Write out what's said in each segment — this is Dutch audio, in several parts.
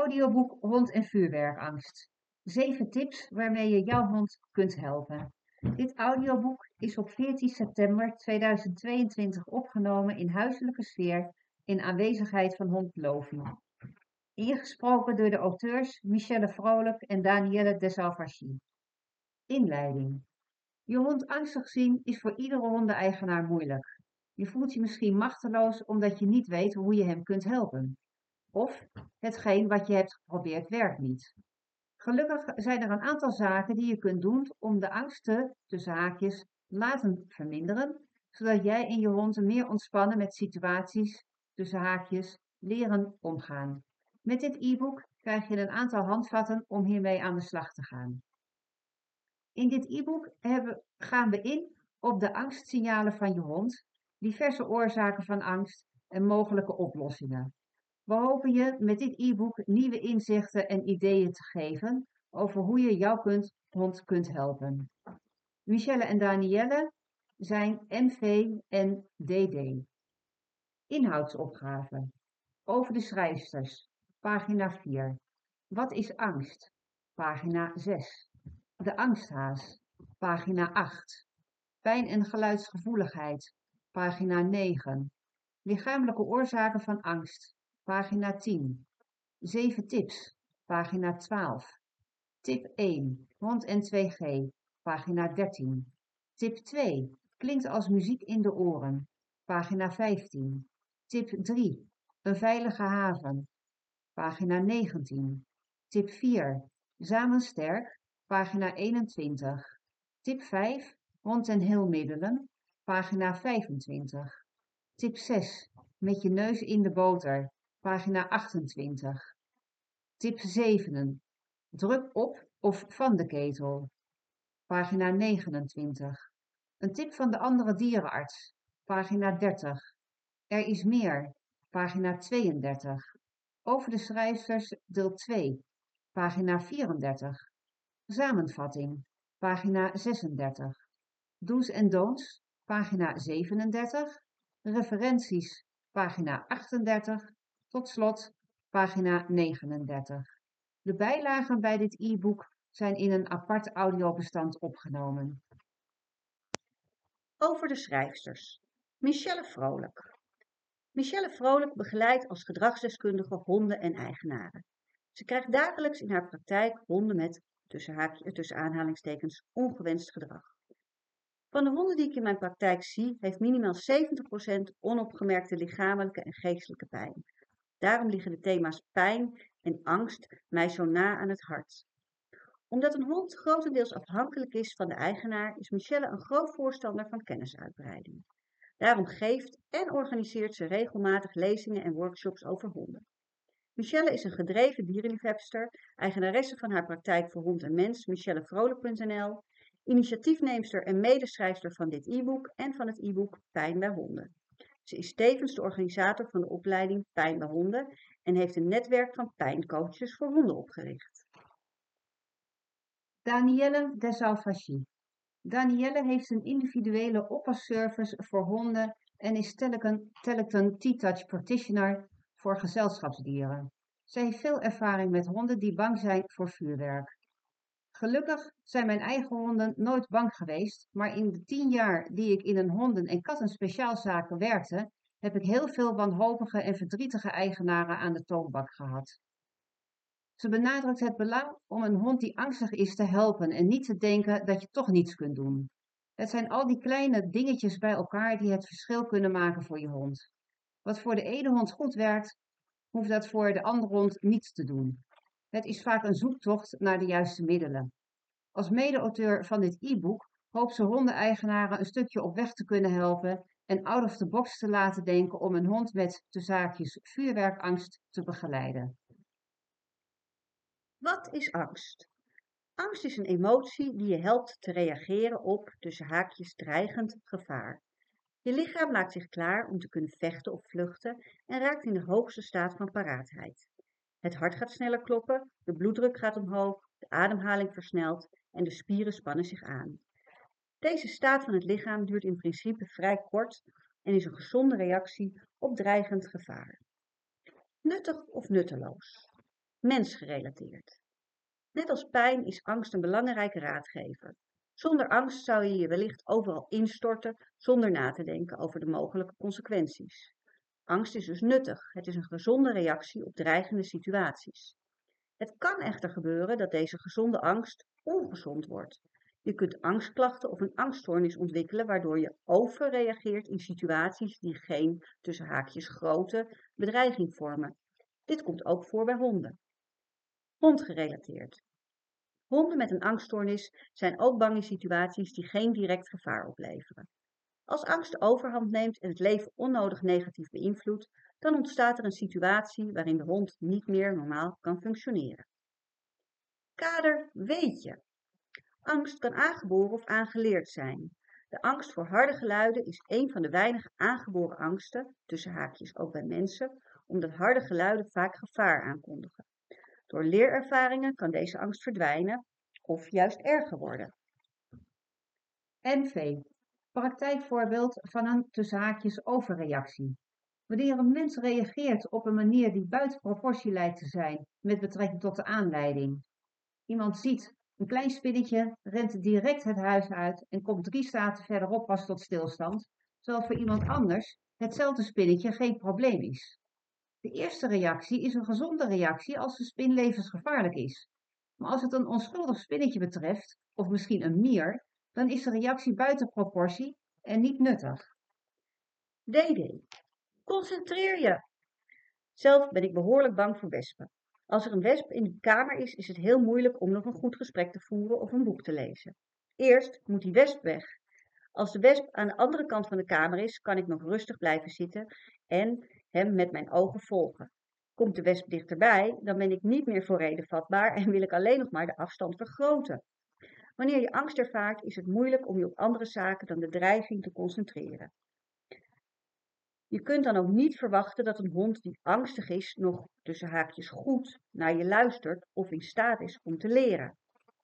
Audioboek Hond en vuurwerkangst. 7 tips waarmee je jouw hond kunt helpen. Dit audioboek is op 14 september 2022 opgenomen in huiselijke sfeer in aanwezigheid van hond Lovi. Ingesproken door de auteurs Michelle Vrolijk en Danielle Desalvaci. Inleiding. Je hond angstig zien is voor iedere hondeneigenaar moeilijk. Je voelt je misschien machteloos omdat je niet weet hoe je hem kunt helpen. Of hetgeen wat je hebt geprobeerd werkt niet. Gelukkig zijn er een aantal zaken die je kunt doen om de angsten, tussen haakjes, laten verminderen, zodat jij en je hond meer ontspannen met situaties, tussen haakjes, leren omgaan. Met dit e-book krijg je een aantal handvatten om hiermee aan de slag te gaan. In dit e-book gaan we in op de angstsignalen van je hond, diverse oorzaken van angst en mogelijke oplossingen. We hopen je met dit e-book nieuwe inzichten en ideeën te geven over hoe je jouw hond kunt helpen. Michelle en Danielle zijn MV en DD. Inhoudsopgave. Over de schrijfsters. Pagina 4. Wat is angst? Pagina 6. De angsthaas. Pagina 8. Pijn en geluidsgevoeligheid. Pagina 9. Lichamelijke oorzaken van angst. Pagina 10. 7 tips. Pagina 12. Tip 1. Hond en 2G. Pagina 13. Tip 2. Klinkt als muziek in de oren. Pagina 15. Tip 3. Een veilige haven. Pagina 19. Tip 4. Samen sterk. Pagina 21. Tip 5. Hond en heelmiddelen. Pagina 25. Tip 6. Met je neus in de boter. Pagina 28. Tip 7. Druk op of van de ketel. Pagina 29. Een tip van de andere dierenarts. Pagina 30. Er is meer. Pagina 32. Over de schrijfsters deel 2. Pagina 34. Samenvatting. Pagina 36. Do's en don'ts. Pagina 37. Referenties. Pagina 38. Tot slot, pagina 39. De bijlagen bij dit e-book zijn in een apart audiobestand opgenomen. Over de schrijfsters. Michelle Vrolijk. Michelle Vrolijk begeleidt als gedragsdeskundige honden en eigenaren. Ze krijgt dagelijks in haar praktijk honden met, tussen aanhalingstekens, ongewenst gedrag. Van de honden die ik in mijn praktijk zie, heeft minimaal 70% onopgemerkte lichamelijke en geestelijke pijn. Daarom liggen de thema's pijn en angst mij zo na aan het hart. Omdat een hond grotendeels afhankelijk is van de eigenaar, is Michelle een groot voorstander van kennisuitbreiding. Daarom geeft en organiseert ze regelmatig lezingen en workshops over honden. Michelle is een gedreven dierenliefhebster, eigenaresse van haar praktijk voor hond en mens, michellevrolijk.nl, initiatiefneemster en medeschrijfster van dit e-book en van het e-book Pijn bij honden. Ze is tevens de organisator van de opleiding Pijn bij honden en heeft een netwerk van pijncoaches voor honden opgericht. Danielle Desalvaci. Danielle heeft een individuele oppasservice voor honden en is Teleton T-Touch Practitioner voor gezelschapsdieren. Zij heeft veel ervaring met honden die bang zijn voor vuurwerk. Gelukkig zijn mijn eigen honden nooit bang geweest, maar in de 10 jaar die ik in een honden- en kattenspeciaalzaken werkte, heb ik heel veel wanhopige en verdrietige eigenaren aan de toonbank gehad. Ze benadrukt het belang om een hond die angstig is te helpen en niet te denken dat je toch niets kunt doen. Het zijn al die kleine dingetjes bij elkaar die het verschil kunnen maken voor je hond. Wat voor de ene hond goed werkt, hoeft dat voor de andere hond niet te doen. Het is vaak een zoektocht naar de juiste middelen. Als mede-auteur van dit e-book hoopt ze hondeneigenaren een stukje op weg te kunnen helpen en out of the box te laten denken om een hond met, tussen haakjes, vuurwerkangst te begeleiden. Wat is angst? Angst is een emotie die je helpt te reageren op, tussen haakjes, dreigend gevaar. Je lichaam maakt zich klaar om te kunnen vechten of vluchten en raakt in de hoogste staat van paraatheid. Het hart gaat sneller kloppen, de bloeddruk gaat omhoog, de ademhaling versnelt en de spieren spannen zich aan. Deze staat van het lichaam duurt in principe vrij kort en is een gezonde reactie op dreigend gevaar. Nuttig of nutteloos? mensgerelateerd. Net als pijn is angst een belangrijke raadgever. Zonder angst zou je je wellicht overal instorten zonder na te denken over de mogelijke consequenties. Angst is dus nuttig. Het is een gezonde reactie op dreigende situaties. Het kan echter gebeuren dat deze gezonde angst ongezond wordt. Je kunt angstklachten of een angststoornis ontwikkelen waardoor je overreageert in situaties die geen, tussen haakjes, grote bedreiging vormen. Dit komt ook voor bij honden. Hondgerelateerd. Honden met een angststoornis zijn ook bang in situaties die geen direct gevaar opleveren. Als angst de overhand neemt en het leven onnodig negatief beïnvloedt, dan ontstaat er een situatie waarin de hond niet meer normaal kan functioneren. Kader weet je. Angst kan aangeboren of aangeleerd zijn. De angst voor harde geluiden is een van de weinige aangeboren angsten, tussen haakjes ook bij mensen, omdat harde geluiden vaak gevaar aankondigen. Door leerervaringen kan deze angst verdwijnen of juist erger worden. NV. Praktijkvoorbeeld van een tussen haakjes overreactie. Wanneer een mens reageert op een manier die buiten proportie lijkt te zijn met betrekking tot de aanleiding. Iemand ziet een klein spinnetje, rent direct het huis uit en komt 3 straten verderop pas tot stilstand, terwijl voor iemand anders hetzelfde spinnetje geen probleem is. De eerste reactie is een gezonde reactie als de spin levensgevaarlijk is. Maar als het een onschuldig spinnetje betreft, of misschien een mier, dan is de reactie buiten proportie en niet nuttig. DD. Concentreer je. Zelf ben ik behoorlijk bang voor wespen. Als er een wesp in de kamer is het heel moeilijk om nog een goed gesprek te voeren of een boek te lezen. Eerst moet die wesp weg. Als de wesp aan de andere kant van de kamer is, kan ik nog rustig blijven zitten en hem met mijn ogen volgen. Komt de wesp dichterbij, dan ben ik niet meer voor reden vatbaar en wil ik alleen nog maar de afstand vergroten. Wanneer je angst ervaart, is het moeilijk om je op andere zaken dan de dreiging te concentreren. Je kunt dan ook niet verwachten dat een hond die angstig is nog tussen haakjes goed naar je luistert of in staat is om te leren.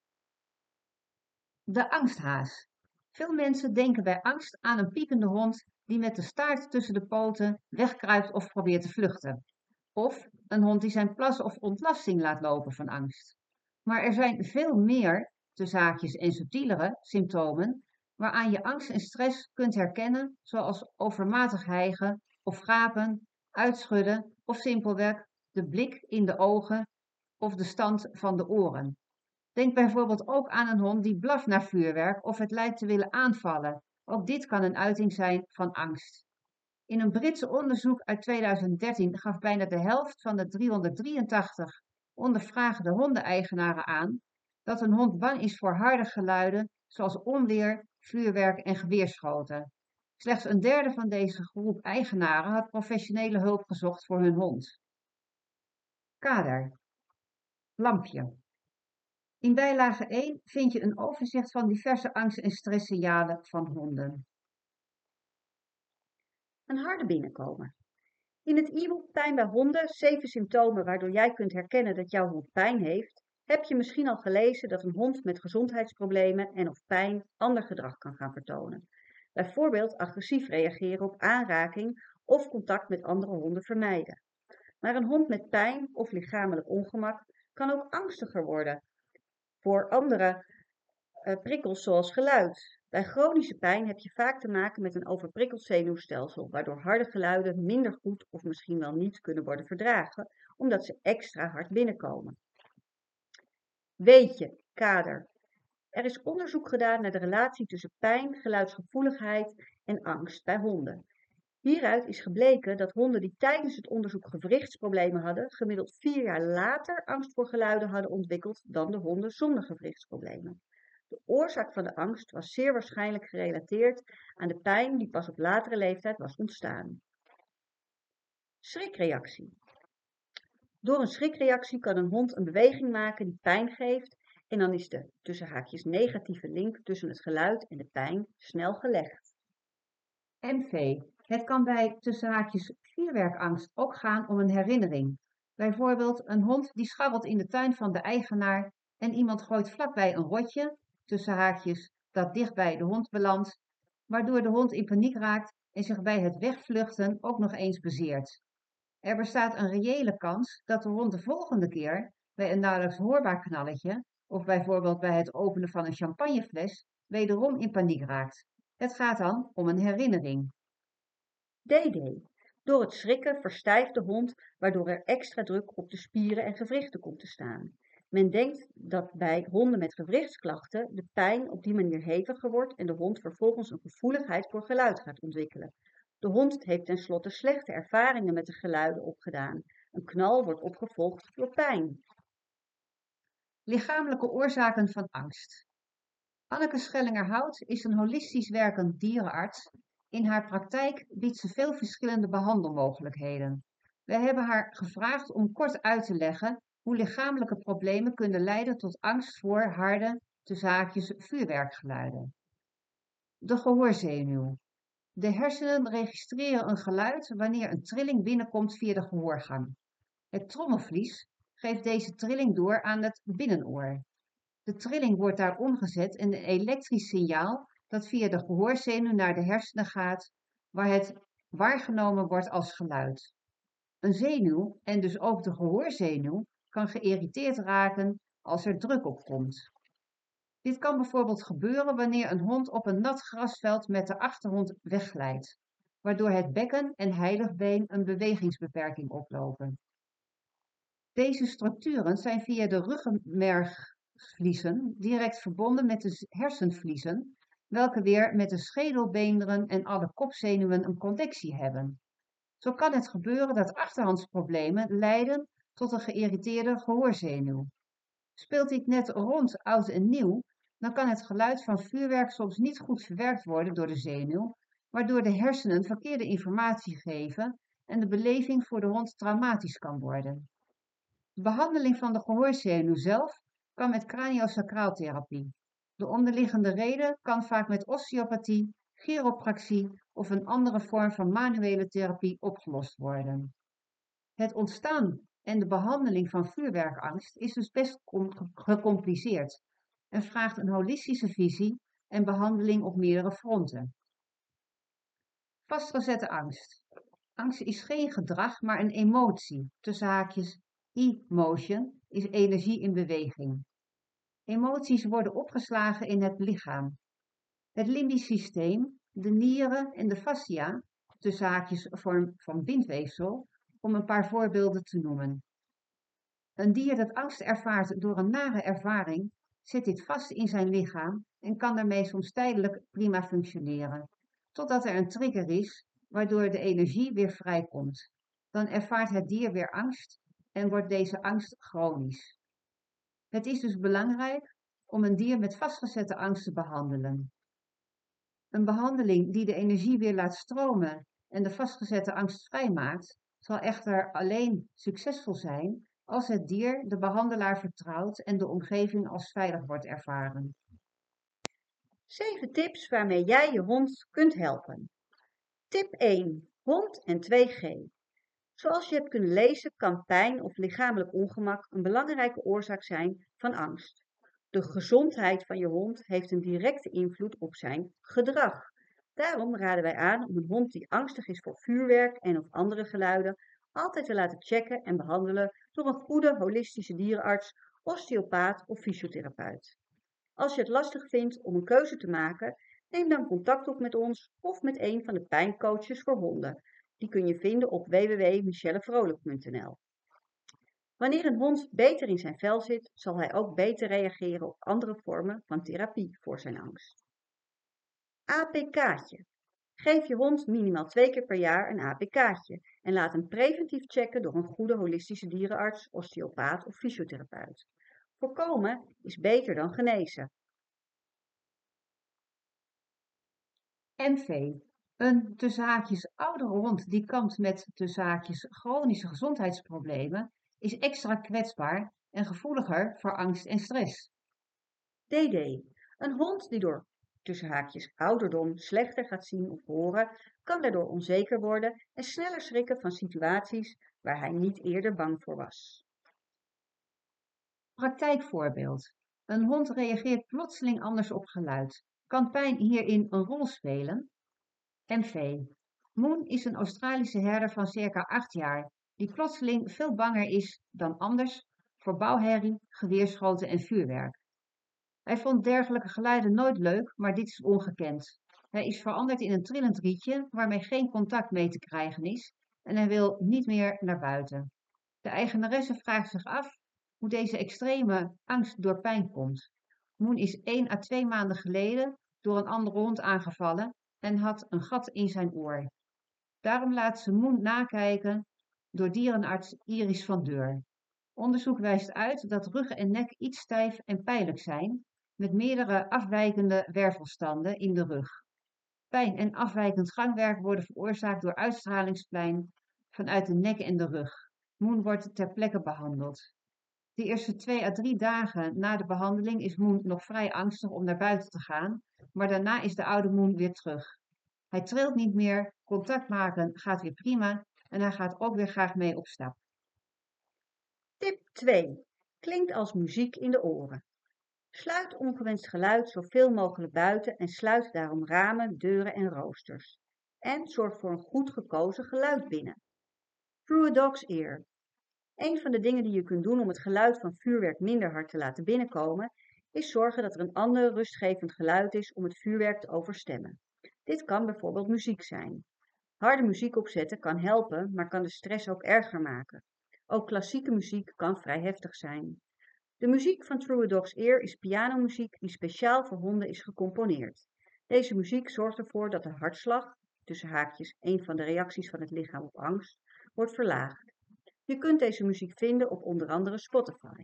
De angsthaas. Veel mensen denken bij angst aan een piepende hond die met de staart tussen de poten wegkruipt of probeert te vluchten. Of een hond die zijn plas of ontlasting laat lopen van angst. Maar er zijn veel meer, tussen haakjes en subtielere, symptomen waaraan je angst en stress kunt herkennen, zoals overmatig hijgen of gapen, uitschudden of simpelweg de blik in de ogen of de stand van de oren. Denk bijvoorbeeld ook aan een hond die blaft naar vuurwerk of het lijkt te willen aanvallen. Ook dit kan een uiting zijn van angst. In een Britse onderzoek uit 2013 gaf bijna de helft van de 383 ondervraagde hondeneigenaren aan dat een hond bang is voor harde geluiden zoals onweer, vuurwerk en geweerschoten. Slechts een derde van deze groep eigenaren had professionele hulp gezocht voor hun hond. Kader. Lampje. In bijlage 1 vind je een overzicht van diverse angst- en stresssignalen van honden. Een harde binnenkomer. In het e-book Pijn bij honden, 7 symptomen waardoor jij kunt herkennen dat jouw hond pijn heeft, heb je misschien al gelezen dat een hond met gezondheidsproblemen en of pijn ander gedrag kan gaan vertonen. Bijvoorbeeld agressief reageren op aanraking of contact met andere honden vermijden. Maar een hond met pijn of lichamelijk ongemak kan ook angstiger worden voor andere prikkels zoals geluid. Bij chronische pijn heb je vaak te maken met een overprikkeld zenuwstelsel, waardoor harde geluiden minder goed of misschien wel niet kunnen worden verdragen, omdat ze extra hard binnenkomen. Weet je, kader. Er is onderzoek gedaan naar de relatie tussen pijn, geluidsgevoeligheid en angst bij honden. Hieruit is gebleken dat honden die tijdens het onderzoek gewrichtsproblemen hadden, gemiddeld 4 jaar later angst voor geluiden hadden ontwikkeld dan de honden zonder gewrichtsproblemen. De oorzaak van de angst was zeer waarschijnlijk gerelateerd aan de pijn die pas op latere leeftijd was ontstaan. Schrikreactie. Door een schrikreactie kan een hond een beweging maken die pijn geeft en dan is de tussen haakjes negatieve link tussen het geluid en de pijn snel gelegd. NV. Het kan bij tussen haakjes vuurwerkangst ook gaan om een herinnering. Bijvoorbeeld een hond die scharrelt in de tuin van de eigenaar en iemand gooit vlakbij een rotje, tussen haakjes, dat dicht bij de hond belandt, waardoor de hond in paniek raakt en zich bij het wegvluchten ook nog eens bezeert. Er bestaat een reële kans dat de hond de volgende keer bij een nauwelijks hoorbaar knalletje, of bijvoorbeeld bij het openen van een champagnefles, wederom in paniek raakt. Het gaat dan om een herinnering. DD. Door het schrikken verstijft de hond, waardoor er extra druk op de spieren en gewrichten komt te staan. Men denkt dat bij honden met gewrichtsklachten de pijn op die manier heviger wordt en de hond vervolgens een gevoeligheid voor geluid gaat ontwikkelen. De hond heeft tenslotte slechte ervaringen met de geluiden opgedaan. Een knal wordt opgevolgd door pijn. Lichamelijke oorzaken van angst. Anneke Schellinger-Hout is een holistisch werkend dierenarts. In haar praktijk biedt ze veel verschillende behandelmogelijkheden. We hebben haar gevraagd om kort uit te leggen hoe lichamelijke problemen kunnen leiden tot angst voor harde, tussen haakjes, vuurwerkgeluiden. De gehoorzenuw. De hersenen registreren een geluid wanneer een trilling binnenkomt via de gehoorgang. Het trommelvlies geeft deze trilling door aan het binnenoor. De trilling wordt daar omgezet in een elektrisch signaal dat via de gehoorzenuw naar de hersenen gaat, waar het waargenomen wordt als geluid. Een zenuw, en dus ook de gehoorzenuw, kan geïrriteerd raken als er druk op komt. Dit kan bijvoorbeeld gebeuren wanneer een hond op een nat grasveld met de achterhond wegglijdt, waardoor het bekken en heiligbeen een bewegingsbeperking oplopen. Deze structuren zijn via de ruggenmergvliezen direct verbonden met de hersenvliezen, welke weer met de schedelbeenderen en alle kopzenuwen een connectie hebben. Zo kan het gebeuren dat achterhandsproblemen leiden tot een geïrriteerde gehoorzenuw. Speelt dit net rond oud en nieuw, dan kan het geluid van vuurwerk soms niet goed verwerkt worden door de zenuw, waardoor de hersenen verkeerde informatie geven en de beleving voor de hond traumatisch kan worden. De behandeling van de gehoorzenuw zelf kan met craniosacraaltherapie. De onderliggende reden kan vaak met osteopathie, chiropractie of een andere vorm van manuele therapie opgelost worden. Het ontstaan en de behandeling van vuurwerkangst is dus best gecompliceerd en vraagt een holistische visie en behandeling op meerdere fronten. Vastgezette angst. Angst is geen gedrag, maar een emotie, tussen haakjes. E-motion is energie in beweging. Emoties worden opgeslagen in het lichaam. Het limbisch systeem, de nieren en de fascia, tussen haakjes vorm van bindweefsel, om een paar voorbeelden te noemen. Een dier dat angst ervaart door een nare ervaring, zit dit vast in zijn lichaam en kan daarmee soms tijdelijk prima functioneren, totdat er een trigger is, waardoor de energie weer vrijkomt. Dan ervaart het dier weer angst en wordt deze angst chronisch. Het is dus belangrijk om een dier met vastgezette angst te behandelen. Een behandeling die de energie weer laat stromen en de vastgezette angst vrijmaakt, zal echter alleen succesvol zijn als het dier de behandelaar vertrouwt en de omgeving als veilig wordt ervaren. 7 tips waarmee jij je hond kunt helpen. Tip 1. Hond en 2G. Zoals je hebt kunnen lezen kan pijn of lichamelijk ongemak een belangrijke oorzaak zijn van angst. De gezondheid van je hond heeft een directe invloed op zijn gedrag. Daarom raden wij aan om een hond die angstig is voor vuurwerk en of andere geluiden altijd te laten checken en behandelen door een goede holistische dierenarts, osteopaat of fysiotherapeut. Als je het lastig vindt om een keuze te maken, neem dan contact op met ons of met een van de pijncoaches voor honden. Die kun je vinden op www.michellevrolijk.nl. Wanneer een hond beter in zijn vel zit, zal hij ook beter reageren op andere vormen van therapie voor zijn angst. APK'tje. Geef je hond minimaal 2 keer per jaar een APK'tje en laat hem preventief checken door een goede holistische dierenarts, osteopaat of fysiotherapeut. Voorkomen is beter dan genezen. MV. Een tussen haakjes oudere hond die kampt met tussen haakjes chronische gezondheidsproblemen is extra kwetsbaar en gevoeliger voor angst en stress. DD. Een hond die door tussen haakjes ouderdom slechter gaat zien of horen, kan daardoor onzeker worden en sneller schrikken van situaties waar hij niet eerder bang voor was. Praktijkvoorbeeld. Een hond reageert plotseling anders op geluid. Kan pijn hierin een rol spelen? MV. Moon is een Australische herder van circa 8 jaar die plotseling veel banger is dan anders voor bouwherrie, geweerschoten en vuurwerk. Hij vond dergelijke geluiden nooit leuk, maar dit is ongekend. Hij is veranderd in een trillend rietje waarmee geen contact mee te krijgen is en hij wil niet meer naar buiten. De eigenaresse vraagt zich af hoe deze extreme angst door pijn komt. Moen is 1 à 2 maanden geleden door een andere hond aangevallen en had een gat in zijn oor. Daarom laat ze Moen nakijken door dierenarts Iris van Deur. Onderzoek wijst uit dat rug en nek iets stijf en pijnlijk zijn, met meerdere afwijkende wervelstanden in de rug. Pijn en afwijkend gangwerk worden veroorzaakt door uitstralingspijn vanuit de nek en de rug. Moen wordt ter plekke behandeld. De eerste 2 à 3 dagen na de behandeling is Moen nog vrij angstig om naar buiten te gaan, maar daarna is de oude Moen weer terug. Hij trilt niet meer, contact maken gaat weer prima en hij gaat ook weer graag mee op stap. Tip 2. Klinkt als muziek in de oren. Sluit ongewenst geluid zoveel mogelijk buiten en sluit daarom ramen, deuren en roosters. En zorg voor een goed gekozen geluid binnen. Through a dog's ear. Een van de dingen die je kunt doen om het geluid van vuurwerk minder hard te laten binnenkomen, is zorgen dat er een ander rustgevend geluid is om het vuurwerk te overstemmen. Dit kan bijvoorbeeld muziek zijn. Harde muziek opzetten kan helpen, maar kan de stress ook erger maken. Ook klassieke muziek kan vrij heftig zijn. De muziek van Through a Dog's Ear is pianomuziek die speciaal voor honden is gecomponeerd. Deze muziek zorgt ervoor dat de hartslag, tussen haakjes een van de reacties van het lichaam op angst, wordt verlaagd. Je kunt deze muziek vinden op onder andere Spotify.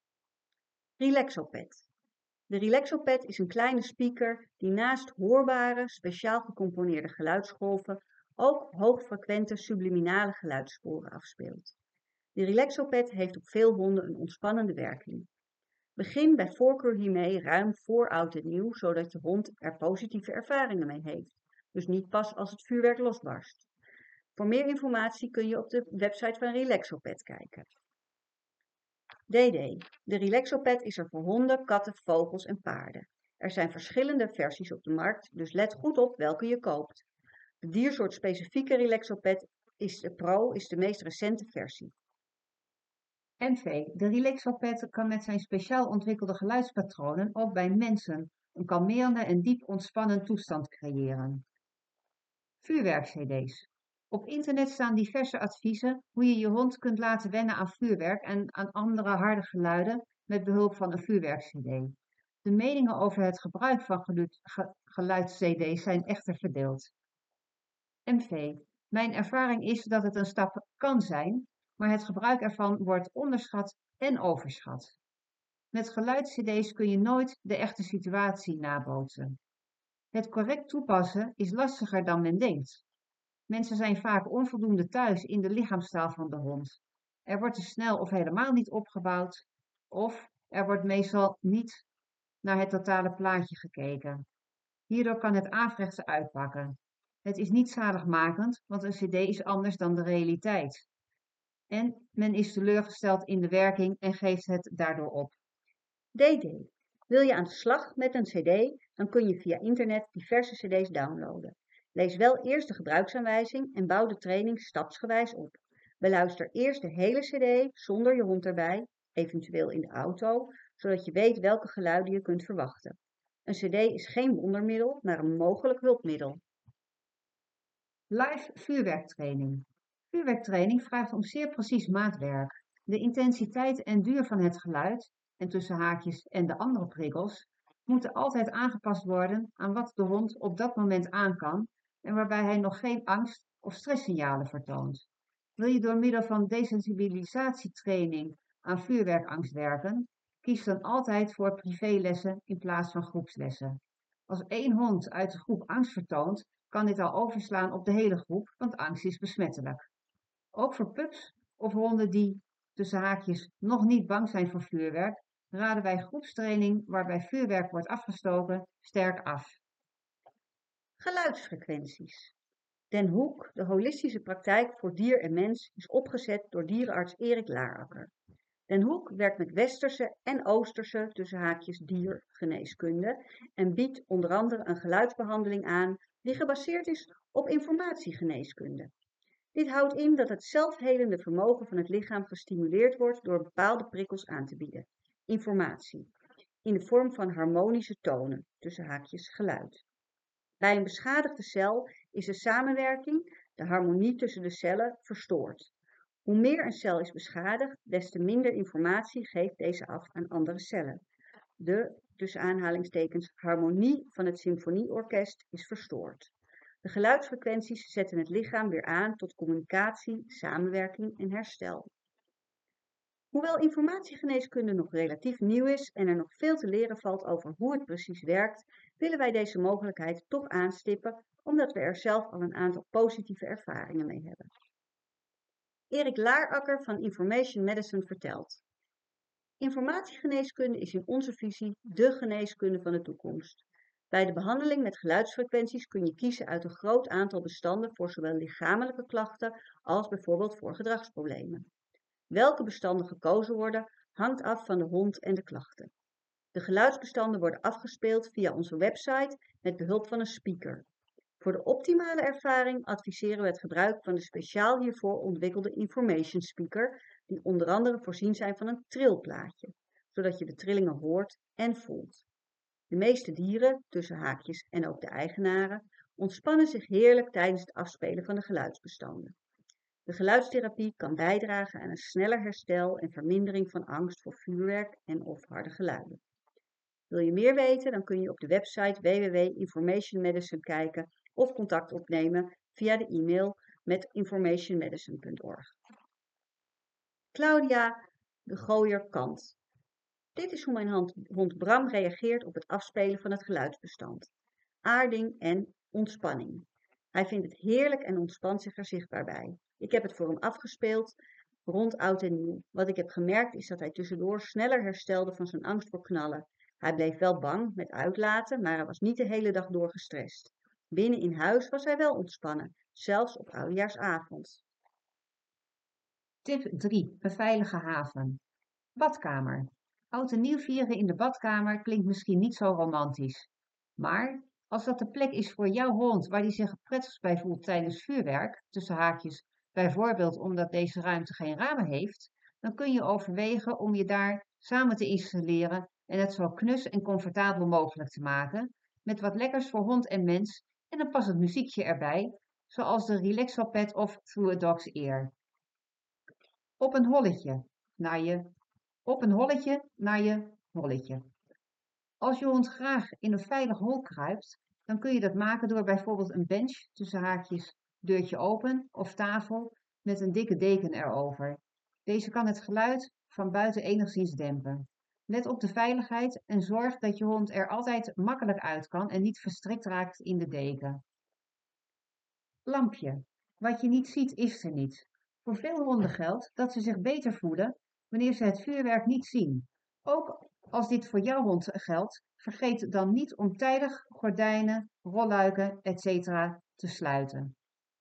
Relaxopad. De Relaxopad is een kleine speaker die naast hoorbare, speciaal gecomponeerde geluidsgolven ook hoogfrequente subliminale geluidssporen afspeelt. De Relaxopad heeft op veel honden een ontspannende werking. Begin bij voorkeur hiermee ruim voor oud en nieuw, zodat je hond er positieve ervaringen mee heeft. Dus niet pas als het vuurwerk losbarst. Voor meer informatie kun je op de website van Relaxopad kijken. DD. De Relaxopad is er voor honden, katten, vogels en paarden. Er zijn verschillende versies op de markt, dus let goed op welke je koopt. De diersoort specifieke Relaxopad is de meest recente versie. NV. De Relaxopad kan met zijn speciaal ontwikkelde geluidspatronen ook bij mensen een kalmerende en diep ontspannend toestand creëren. Vuurwerk-CD's. Op internet staan diverse adviezen hoe je je hond kunt laten wennen aan vuurwerk en aan andere harde geluiden met behulp van een vuurwerk-CD. De meningen over het gebruik van geluids-CD's zijn echter verdeeld. MV. Mijn ervaring is dat het een stap kan zijn, maar het gebruik ervan wordt onderschat en overschat. Met geluids-CD's kun je nooit de echte situatie nabootsen. Het correct toepassen is lastiger dan men denkt. Mensen zijn vaak onvoldoende thuis in de lichaamstaal van de hond. Er wordt te snel of helemaal niet opgebouwd, of er wordt meestal niet naar het totale plaatje gekeken. Hierdoor kan het averechts uitpakken. Het is niet zaligmakend, want een cd is anders dan de realiteit. En men is teleurgesteld in de werking en geeft het daardoor op. DD. Wil je aan de slag met een cd, dan kun je via internet diverse cd's downloaden. Lees wel eerst de gebruiksaanwijzing en bouw de training stapsgewijs op. Beluister eerst de hele cd zonder je hond erbij, eventueel in de auto, zodat je weet welke geluiden je kunt verwachten. Een cd is geen wondermiddel, maar een mogelijk hulpmiddel. Live vuurwerktraining. Vuurwerktraining vraagt om zeer precies maatwerk. De intensiteit en duur van het geluid, en tussen haakjes en de andere prikkels, moeten altijd aangepast worden aan wat de hond op dat moment aan kan en waarbij hij nog geen angst of stresssignalen vertoont. Wil je door middel van desensibilisatietraining aan vuurwerkangst werken, kies dan altijd voor privélessen in plaats van groepslessen. Als één hond uit de groep angst vertoont, kan dit al overslaan op de hele groep, want angst is besmettelijk. Ook voor pups of honden die, tussen haakjes, nog niet bang zijn voor vuurwerk, raden wij groepstraining waarbij vuurwerk wordt afgestoken sterk af. Geluidsfrequenties. Den Hoek, de holistische praktijk voor dier en mens, is opgezet door dierenarts Erik Laarakker. Den Hoek werkt met westerse en oosterse, tussen haakjes, diergeneeskunde en biedt onder andere een geluidsbehandeling aan die gebaseerd is op informatiegeneeskunde. Dit houdt in dat het zelfhelende vermogen van het lichaam gestimuleerd wordt door bepaalde prikkels aan te bieden. Informatie. In de vorm van harmonische tonen, tussen haakjes geluid. Bij een beschadigde cel is de samenwerking, de harmonie tussen de cellen, verstoord. Hoe meer een cel is beschadigd, des te minder informatie geeft deze af aan andere cellen. De, tussen aanhalingstekens, harmonie van het symfonieorkest is verstoord. De geluidsfrequenties zetten het lichaam weer aan tot communicatie, samenwerking en herstel. Hoewel informatiegeneeskunde nog relatief nieuw is en er nog veel te leren valt over hoe het precies werkt, willen wij deze mogelijkheid toch aanstippen, omdat we er zelf al een aantal positieve ervaringen mee hebben. Erik Laarakker van Information Medicine vertelt: informatiegeneeskunde is in onze visie dé geneeskunde van de toekomst. Bij de behandeling met geluidsfrequenties kun je kiezen uit een groot aantal bestanden voor zowel lichamelijke klachten als bijvoorbeeld voor gedragsproblemen. Welke bestanden gekozen worden, hangt af van de hond en de klachten. De geluidsbestanden worden afgespeeld via onze website met behulp van een speaker. Voor de optimale ervaring adviseren we het gebruik van de speciaal hiervoor ontwikkelde Information Speaker, die onder andere voorzien zijn van een trilplaatje, zodat je de trillingen hoort en voelt. De meeste dieren, tussen haakjes en ook de eigenaren, ontspannen zich heerlijk tijdens het afspelen van de geluidsbestanden. De geluidstherapie kan bijdragen aan een sneller herstel en vermindering van angst voor vuurwerk en of harde geluiden. Wil je meer weten, dan kun je op de website www.informationmedicine kijken of contact opnemen via de e-mail met informationmedicine.org. Claudia de Gooier-Kant. Dit is hoe mijn hond Bram reageert op het afspelen van het geluidsbestand. Aarding en ontspanning. Hij vindt het heerlijk en ontspant zich er zichtbaar bij. Ik heb het voor hem afgespeeld rond oud en nieuw. Wat ik heb gemerkt is dat hij tussendoor sneller herstelde van zijn angst voor knallen. Hij bleef wel bang met uitlaten, maar hij was niet de hele dag door gestrest. Binnen in huis was hij wel ontspannen, zelfs op oudejaarsavond. Tip 3. Een veilige haven. Badkamer. Oud en nieuw vieren in de badkamer klinkt misschien niet zo romantisch. Maar als dat de plek is voor jouw hond waar die zich het prettigst bij voelt tijdens vuurwerk, tussen haakjes, bijvoorbeeld omdat deze ruimte geen ramen heeft, dan kun je overwegen om je daar samen te installeren en het zo knus en comfortabel mogelijk te maken, met wat lekkers voor hond en mens en een passend muziekje erbij, zoals de Relaxopad of Through a Dog's Ear. Op een holletje naar je holletje. Als je hond graag in een veilig hol kruipt, dan kun je dat maken door bijvoorbeeld een bench, tussen haakjes, deurtje open of tafel met een dikke deken erover. Deze kan het geluid van buiten enigszins dempen. Let op de veiligheid en zorg dat je hond er altijd makkelijk uit kan en niet verstrikt raakt in de deken. Lampje. Wat je niet ziet, is er niet. Voor veel honden geldt dat ze zich beter voelen wanneer ze het vuurwerk niet zien. Ook als dit voor jouw hond geldt, vergeet dan niet om tijdig gordijnen, rolluiken, etc. te sluiten.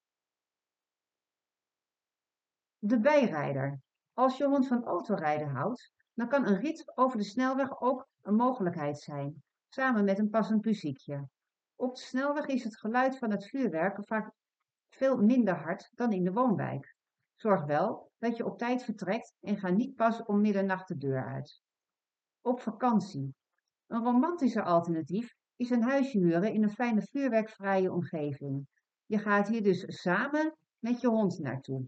De bijrijder. Als je hond van autorijden houdt, dan kan een rit over de snelweg ook een mogelijkheid zijn, samen met een passend muziekje. Op de snelweg is het geluid van het vuurwerk vaak veel minder hard dan in de woonwijk. Zorg wel dat je op tijd vertrekt en ga niet pas om middernacht de deur uit. Op vakantie. Een romantischer alternatief is een huisje huren in een fijne vuurwerkvrije omgeving. Je gaat hier dus samen met je hond naartoe.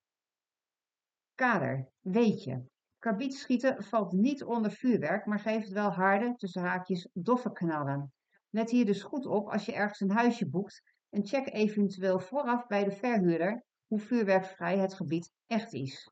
Kader, weet je. Karbietschieten valt niet onder vuurwerk, maar geeft wel harde, tussen haakjes, doffe knallen. Let hier dus goed op als je ergens een huisje boekt en check eventueel vooraf bij de verhuurder hoe vuurwerkvrij het gebied echt is.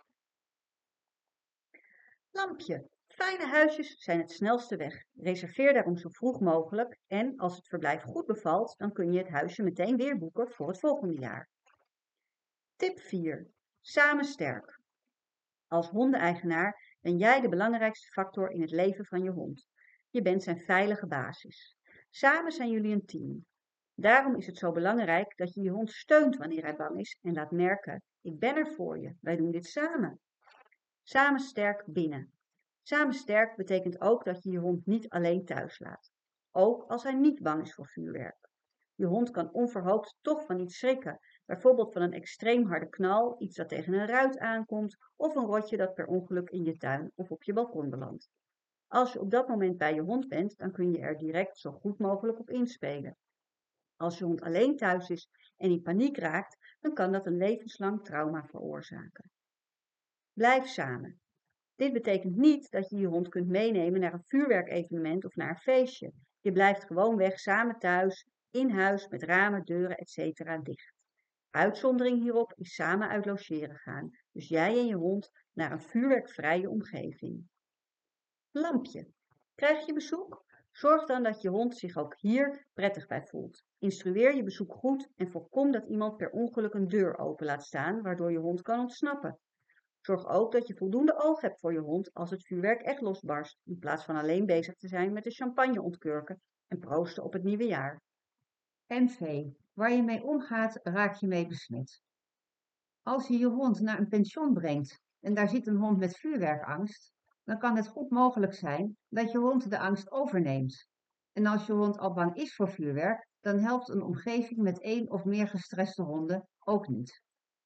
Lampje. Fijne huisjes zijn het snelste weg. Reserveer daarom zo vroeg mogelijk en als het verblijf goed bevalt, dan kun je het huisje meteen weer boeken voor het volgende jaar. Tip 4. Samen sterk. Als hondeneigenaar ben jij de belangrijkste factor in het leven van je hond. Je bent zijn veilige basis. Samen zijn jullie een team. Daarom is het zo belangrijk dat je je hond steunt wanneer hij bang is en laat merken: ik ben er voor je, wij doen dit samen. Samen sterk binnen. Samen sterk betekent ook dat je je hond niet alleen thuis laat. Ook als hij niet bang is voor vuurwerk. Je hond kan onverhoopt toch van iets schrikken bijvoorbeeld van een extreem harde knal, iets dat tegen een ruit aankomt of een rotje dat per ongeluk in je tuin of op je balkon belandt. Als je op dat moment bij je hond bent, dan kun je er direct zo goed mogelijk op inspelen. Als je hond alleen thuis is en in paniek raakt, dan kan dat een levenslang trauma veroorzaken. Blijf samen. Dit betekent niet dat je je hond kunt meenemen naar een vuurwerkevenement of naar een feestje. Je blijft gewoonweg samen thuis, in huis, met ramen, deuren, etc. dicht. Uitzondering hierop is samen uit logeren gaan, dus jij en je hond naar een vuurwerkvrije omgeving. Lampje. Krijg je bezoek? Zorg dan dat je hond zich ook hier prettig bij voelt. Instrueer je bezoek goed en voorkom dat iemand per ongeluk een deur open laat staan, waardoor je hond kan ontsnappen. Zorg ook dat je voldoende oog hebt voor je hond als het vuurwerk echt losbarst, in plaats van alleen bezig te zijn met de champagne ontkurken en proosten op het nieuwe jaar. MV. Waar je mee omgaat, raak je mee besmet. Als je je hond naar een pension brengt en daar zit een hond met vuurwerkangst, dan kan het goed mogelijk zijn dat je hond de angst overneemt. En als je hond al bang is voor vuurwerk, dan helpt een omgeving met 1 of meer gestreste honden ook niet.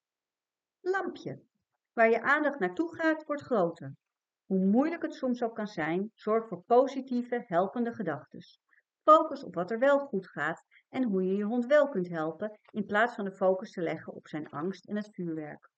Lampje. Waar je aandacht naartoe gaat, wordt groter. Hoe moeilijk het soms ook kan zijn, zorg voor positieve, helpende gedachten. Focus op wat er wel goed gaat en hoe je je hond wel kunt helpen, in plaats van de focus te leggen op zijn angst en het vuurwerk.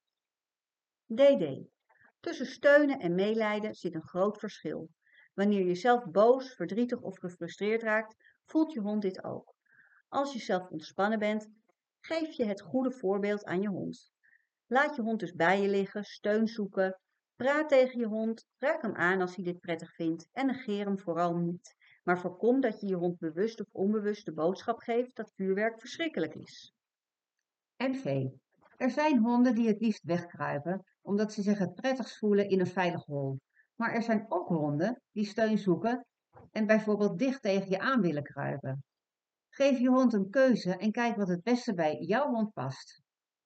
DD. Tussen steunen en meelijden zit een groot verschil. Wanneer je zelf boos, verdrietig of gefrustreerd raakt, voelt je hond dit ook. Als je zelf ontspannen bent, geef je het goede voorbeeld aan je hond. Laat je hond dus bij je liggen, steun zoeken, praat tegen je hond, raak hem aan als hij dit prettig vindt en negeer hem vooral niet. Maar voorkom dat je je hond bewust of onbewust de boodschap geeft dat vuurwerk verschrikkelijk is. MV. Er zijn honden die het liefst wegkruipen, omdat ze zich het prettigst voelen in een veilig hol. Maar er zijn ook honden die steun zoeken en bijvoorbeeld dicht tegen je aan willen kruipen. Geef je hond een keuze en kijk wat het beste bij jouw hond past.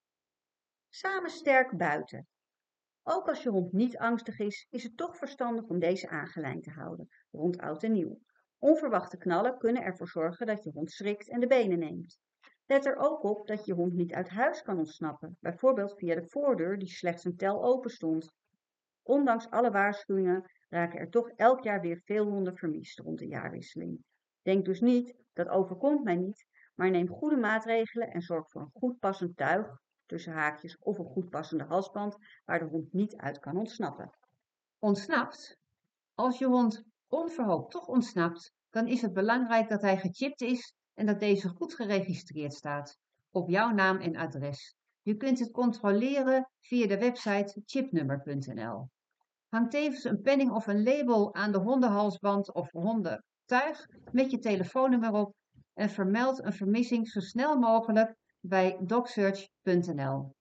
Samen sterk buiten. Ook als je hond niet angstig is, is het toch verstandig om deze aangelijnd te houden, rond oud en nieuw. Onverwachte knallen kunnen ervoor zorgen dat je hond schrikt en de benen neemt. Let er ook op dat je hond niet uit huis kan ontsnappen, bijvoorbeeld via de voordeur die slechts een tel open stond. Ondanks alle waarschuwingen raken er toch elk jaar weer veel honden vermist rond de jaarwisseling. Denk dus niet, dat overkomt mij niet, maar neem goede maatregelen en zorg voor een goed passend tuig, tussen haakjes of een goed passende halsband, waar de hond niet uit kan ontsnappen. Ontsnapt? Als je hond onverhoopt toch ontsnapt, dan is het belangrijk dat hij gechipt is en dat deze goed geregistreerd staat, op jouw naam en adres. Je kunt het controleren via de website chipnummer.nl. Hang tevens een penning of een label aan de hondenhalsband of hondentuig met je telefoonnummer op en vermeld een vermissing zo snel mogelijk bij dogsearch.nl.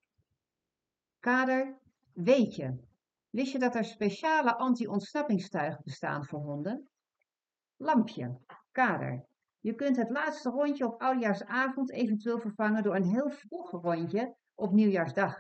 Kader, weet je. Wist je dat er speciale anti-ontsnappingstuigen bestaan voor honden? Lampje, kader. Je kunt het laatste rondje op oudejaarsavond eventueel vervangen door een heel vroeg rondje op nieuwjaarsdag.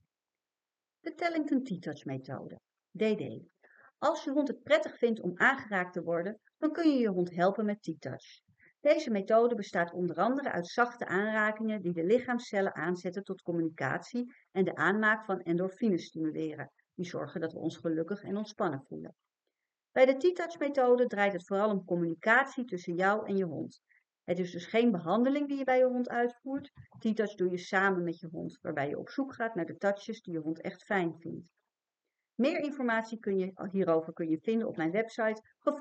De Tellington T-Touch methode, DD. Als je hond het prettig vindt om aangeraakt te worden, dan kun je je hond helpen met T-Touch. Deze methode bestaat onder andere uit zachte aanrakingen die de lichaamscellen aanzetten tot communicatie en de aanmaak van endorfines stimuleren, die zorgen dat we ons gelukkig en ontspannen voelen. Bij de T-Touch methode draait het vooral om communicatie tussen jou en je hond. Het is dus geen behandeling die je bij je hond uitvoert. T-Touch doe je samen met je hond, waarbij je op zoek gaat naar de touches die je hond echt fijn vindt. Meer informatie hierover kun je vinden op mijn website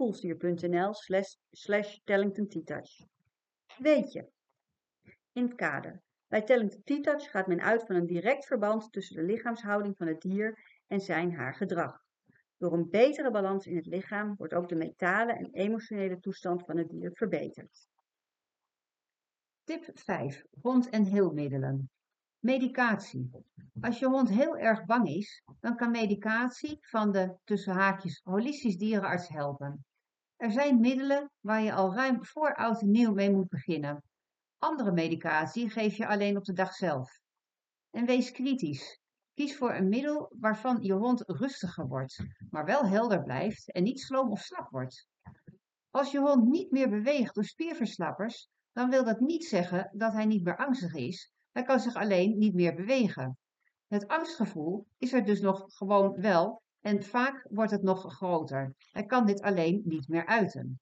gevoelsdier.nl/Tellington T-Touch. Weet je, in het kader. Bij Tellington T-Touch gaat men uit van een direct verband tussen de lichaamshouding van het dier en zijn/haar gedrag. Door een betere balans in het lichaam wordt ook de mentale en emotionele toestand van het dier verbeterd. Tip 5. Hond- en heelmiddelen. Medicatie. Als je hond heel erg bang is, dan kan medicatie van de tussen haakjes holistisch dierenarts helpen. Er zijn middelen waar je al ruim voor oud en nieuw mee moet beginnen. Andere medicatie geef je alleen op de dag zelf. En wees kritisch. Kies voor een middel waarvan je hond rustiger wordt, maar wel helder blijft en niet sloom of slap wordt. Als je hond niet meer beweegt door spierverslappers, dan wil dat niet zeggen dat hij niet meer angstig is, Hij kan zich alleen niet meer bewegen. Het angstgevoel is er dus nog gewoon wel en vaak wordt het nog groter. Hij kan dit alleen niet meer uiten.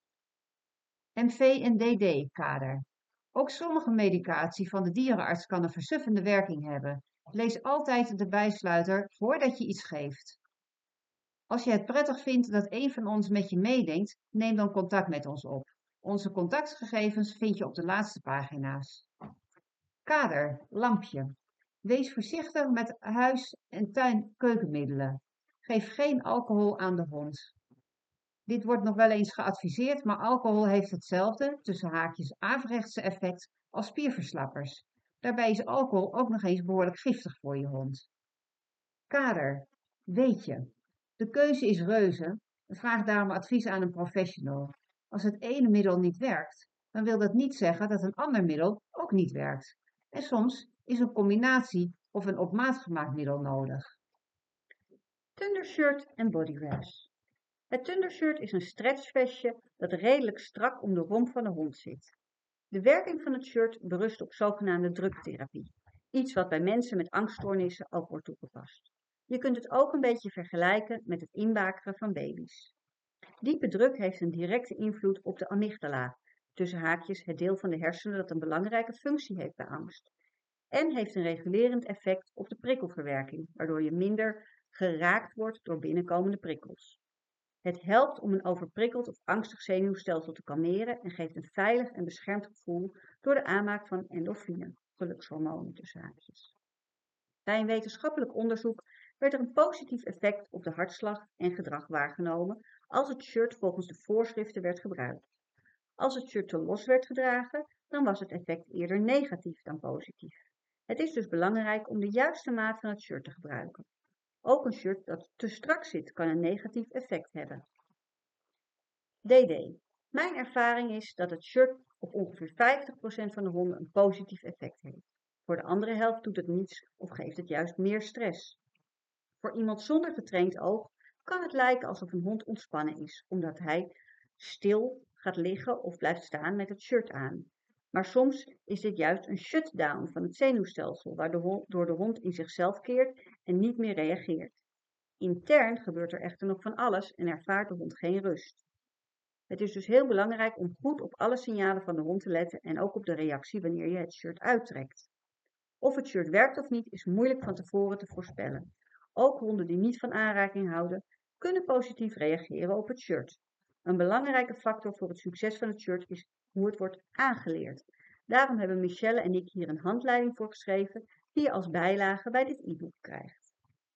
MV en DD-kader. Ook sommige medicatie van de dierenarts kan een versuffende werking hebben. Lees altijd de bijsluiter voordat je iets geeft. Als je het prettig vindt dat een van ons met je meedenkt, neem dan contact met ons op. Onze contactgegevens vind je op de laatste pagina's. Kader, lampje. Wees voorzichtig met huis- en tuin-keukenmiddelen. Geef geen alcohol aan de hond. Dit wordt nog wel eens geadviseerd, maar alcohol heeft hetzelfde, tussen haakjes averechtse effect, als spierverslappers. Daarbij is alcohol ook nog eens behoorlijk giftig voor je hond. Kader, weet je. De keuze is reuze. Vraag daarom advies aan een professional. Als het ene middel niet werkt, dan wil dat niet zeggen dat een ander middel ook niet werkt. En soms is een combinatie of een op maat gemaakt middel nodig. Thundershirt en bodywraps. Het Thundershirt is een stretchvestje dat redelijk strak om de romp van de hond zit. De werking van het shirt berust op zogenaamde druktherapie, iets wat bij mensen met angststoornissen ook wordt toegepast. Je kunt het ook een beetje vergelijken met het inbakeren van baby's. Diepe druk heeft een directe invloed op de amygdala, tussen haakjes het deel van de hersenen dat een belangrijke functie heeft bij angst, en heeft een regulerend effect op de prikkelverwerking, waardoor je minder geraakt wordt door binnenkomende prikkels. Het helpt om een overprikkeld of angstig zenuwstelsel te kalmeren en geeft een veilig en beschermd gevoel door de aanmaak van endorfine, gelukshormonen tussen haakjes. Bij een wetenschappelijk onderzoek werd er een positief effect op de hartslag en gedrag waargenomen als het shirt volgens de voorschriften werd gebruikt. Als het shirt te los werd gedragen, dan was het effect eerder negatief dan positief. Het is dus belangrijk om de juiste maat van het shirt te gebruiken. Ook een shirt dat te strak zit kan een negatief effect hebben. DD. Mijn ervaring is dat het shirt op ongeveer 50% van de honden een positief effect heeft. Voor de andere helft doet het niets of geeft het juist meer stress. Voor iemand zonder getraind oog kan het lijken alsof een hond ontspannen is, omdat hij stil gaat liggen of blijft staan met het shirt aan. Maar soms is dit juist een shutdown van het zenuwstelsel, waardoor de hond in zichzelf keert en niet meer reageert. Intern gebeurt er echter nog van alles en ervaart de hond geen rust. Het is dus heel belangrijk om goed op alle signalen van de hond te letten en ook op de reactie wanneer je het shirt uittrekt. Of het shirt werkt of niet is moeilijk van tevoren te voorspellen. Ook honden die niet van aanraking houden, kunnen positief reageren op het shirt. Een belangrijke factor voor het succes van het shirt is hoe het wordt aangeleerd. Daarom hebben Michelle en ik hier een handleiding voor geschreven die je als bijlage bij dit e-book krijgt.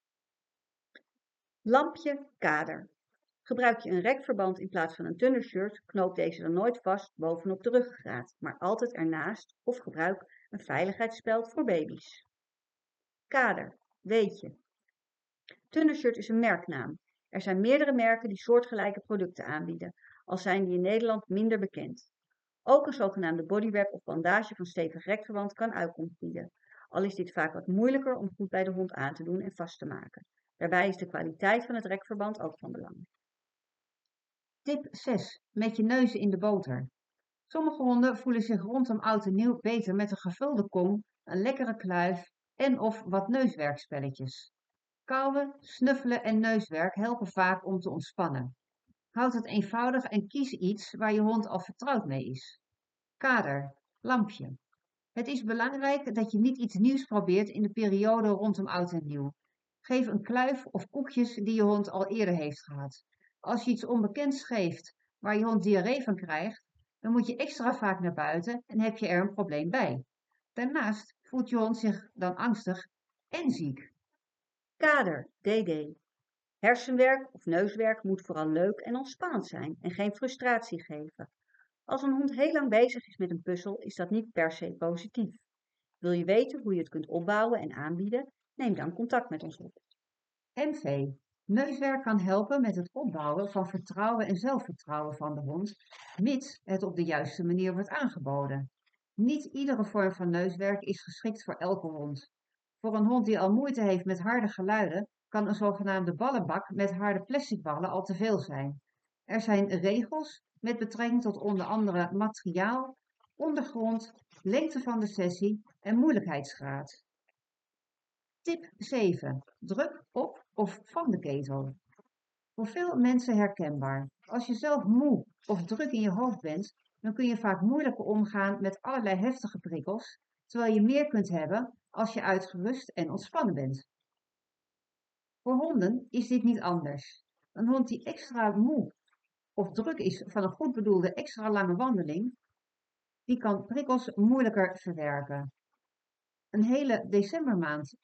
Lampje kader. Gebruik je een rekverband in plaats van een thundershirt, knoop deze dan nooit vast bovenop de ruggengraat, maar altijd ernaast of gebruik een veiligheidsspeld voor baby's. Kader, weet je. Thundershirt is een merknaam. Er zijn meerdere merken die soortgelijke producten aanbieden, al zijn die in Nederland minder bekend. Ook een zogenaamde bodywrap of bandage van stevig rekverband kan uitkomst bieden, al is dit vaak wat moeilijker om goed bij de hond aan te doen en vast te maken. Daarbij is de kwaliteit van het rekverband ook van belang. Tip 6. Met je neus in de boter. Sommige honden voelen zich rondom oud en nieuw beter met een gevulde kom, een lekkere kluif en of wat neuswerkspelletjes. Kauwen, snuffelen en neuswerk helpen vaak om te ontspannen. Houd het eenvoudig en kies iets waar je hond al vertrouwd mee is. Kader, lampje. Het is belangrijk dat je niet iets nieuws probeert in de periode rondom oud en nieuw. Geef een kluif of koekjes die je hond al eerder heeft gehad. Als je iets onbekends geeft waar je hond diarree van krijgt, dan moet je extra vaak naar buiten en heb je er een probleem bij. Daarnaast voelt je hond zich dan angstig en ziek. Kader, DD. Hersenwerk of neuswerk moet vooral leuk en ontspannend zijn en geen frustratie geven. Als een hond heel lang bezig is met een puzzel, is dat niet per se positief. Wil je weten hoe je het kunt opbouwen en aanbieden? Neem dan contact met ons op. MV. Neuswerk kan helpen met het opbouwen van vertrouwen en zelfvertrouwen van de hond, mits het op de juiste manier wordt aangeboden. Niet iedere vorm van neuswerk is geschikt voor elke hond. Voor een hond die al moeite heeft met harde geluiden, kan een zogenaamde ballenbak met harde plastic ballen al te veel zijn. Er zijn regels met betrekking tot onder andere materiaal, ondergrond, lengte van de sessie en moeilijkheidsgraad. Tip 7. Druk op of van de ketel. Voor veel mensen herkenbaar. Als je zelf moe of druk in je hoofd bent, dan kun je vaak moeilijker omgaan met allerlei heftige prikkels, terwijl je meer kunt hebben als je uitgerust en ontspannen bent. Voor honden is dit niet anders. Een hond die extra moe of druk is van een goed bedoelde extra lange wandeling, die kan prikkels moeilijker verwerken. Een hele decembermaand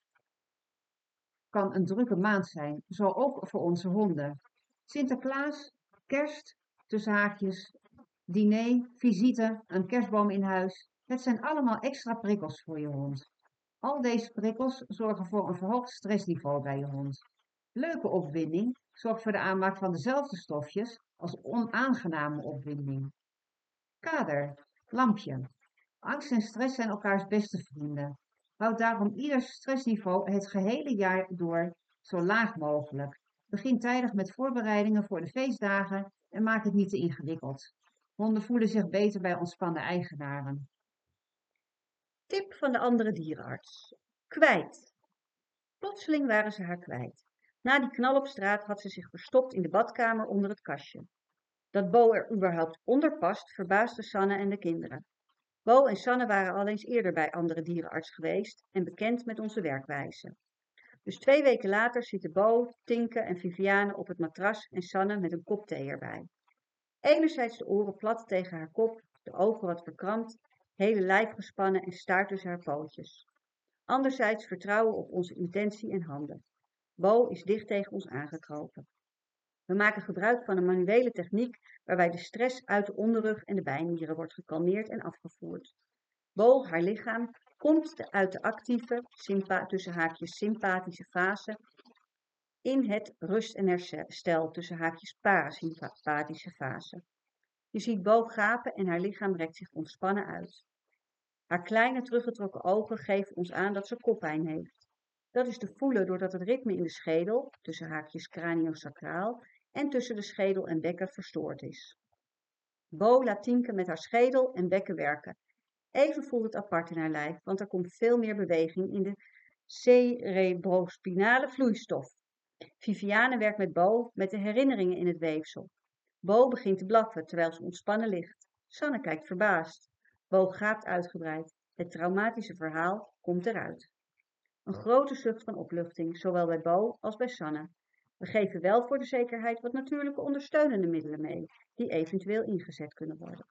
kan een drukke maand zijn, zo ook voor onze honden. Sinterklaas, kerst, tussen haakjes, diner, visite, een kerstboom in huis. Het zijn allemaal extra prikkels voor je hond. Al deze prikkels zorgen voor een verhoogd stressniveau bij je hond. Leuke opwinding zorgt voor de aanmaak van dezelfde stofjes als onaangename opwinding. Kader, lampje. Angst en stress zijn elkaars beste vrienden. Houd daarom ieder stressniveau het gehele jaar door zo laag mogelijk. Begin tijdig met voorbereidingen voor de feestdagen en maak het niet te ingewikkeld. Honden voelen zich beter bij ontspannen eigenaren. Tip van de andere dierenarts. Kwijt. Plotseling waren ze haar kwijt. Na die knal op straat had ze zich verstopt in de badkamer onder het kastje. Dat Bo er überhaupt onder past, verbaasde Sanne en de kinderen. Bo en Sanne waren al eens eerder bij andere dierenarts geweest en bekend met onze werkwijze. Dus 2 weken later zitten Bo, Tinke en Viviane op het matras en Sanne met een kop thee erbij. Enerzijds de oren plat tegen haar kop, de ogen wat verkrampt, hele lijf gespannen en staart tussen haar pootjes. Anderzijds vertrouwen op onze intentie en handen. Bo is dicht tegen ons aangekropen. We maken gebruik van een manuele techniek waarbij de stress uit de onderrug en de bijnieren wordt gekalmeerd en afgevoerd. Bo, haar lichaam, komt uit de actieve, tussen haakjes sympathische fase in het rust- en herstel, tussen haakjes parasympathische fase. Je ziet Bo gapen en haar lichaam rekt zich ontspannen uit. Haar kleine teruggetrokken ogen geven ons aan dat ze koppijn heeft. Dat is te voelen doordat het ritme in de schedel, tussen haakjes craniosacraal, en tussen de schedel en bekken verstoord is. Bo laat Tienke met haar schedel en bekken werken. Even voelt het apart in haar lijf, want er komt veel meer beweging in de cerebrospinale vloeistof. Viviane werkt met Bo met de herinneringen in het weefsel. Bo begint te blaffen terwijl ze ontspannen ligt. Sanne kijkt verbaasd. Bo gaapt uitgebreid. Het traumatische verhaal komt eruit. Een grote zucht van opluchting, zowel bij Bo als bij Sanne. We geven wel voor de zekerheid wat natuurlijke ondersteunende middelen mee, die eventueel ingezet kunnen worden.